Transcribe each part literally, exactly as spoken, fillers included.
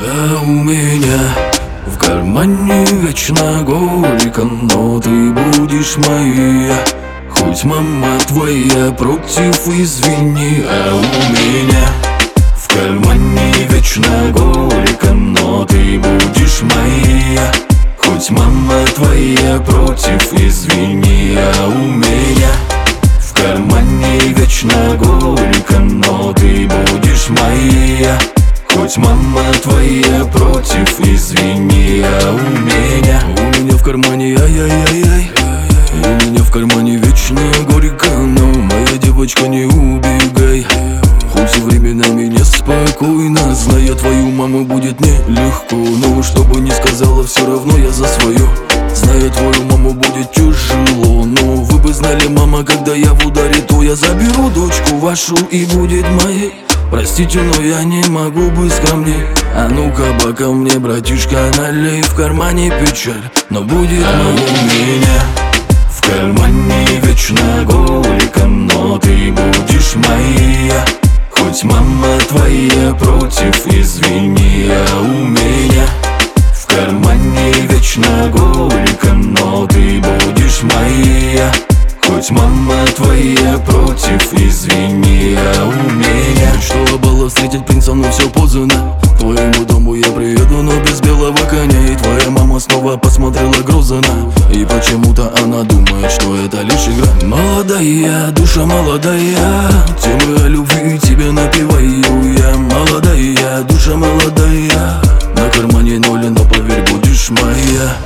А у меня в кармане вечно горько, но ты будешь моя. Хоть мама твоя против, извини. А у меня в кармане вечно горько, но ты будешь моя. Хоть мама твоя против, извини. А у меня в кармане вечно горько, но ты будешь моя. Хоть мама твоя против, извини. А у меня У меня в кармане ай-яй-яй-яй. У меня в кармане вечно горько, но моя девочка, не убегай. Хоть и временами неспокойно, зная твою маму, будет нелегко. Но что бы ни сказала, все равно я за свое. Зная твою маму, будет тяжело. Но вы бы знали, мама, когда я в ударе, то я заберу дочку вашу и будет моей. Простите, но я не могу быть скромней. А ну-ка, пока мне, братишка, налей. В кармане печаль, но будет а моя. У меня в кармане вечно горько, но ты будешь моя. Хоть мама твоя против, извини. А у меня в кармане вечно горько, но ты будешь моя. Хоть мама твоя против, извини. А у меня мечтала была встретить принца, но все поздно. К твоему дому я приеду, но без белого коня. И твоя мама снова посмотрела грозно, и почему-то она думает, что это лишь игра. Молодая, душа молодая, темы о любви тебе напеваю я. Молодая, душа молодая, на кармане ноль, но поверь, будешь моя.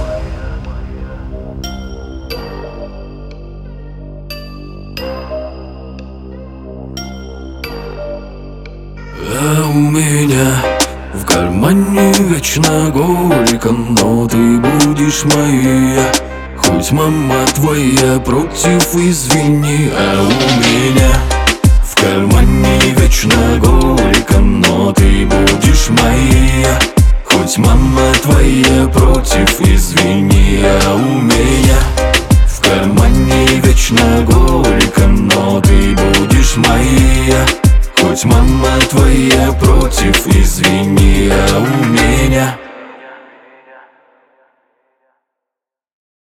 А у меня в кармане вечно горько, но ты будешь моя. Хоть мама твоя против, извини. А у меня в кармане вечно горько, но ты будешь моя. Хоть мама твоя против, извини. А у меня в кармане вечно горько, но ты будешь моя. Хоть мама твоя против, извини.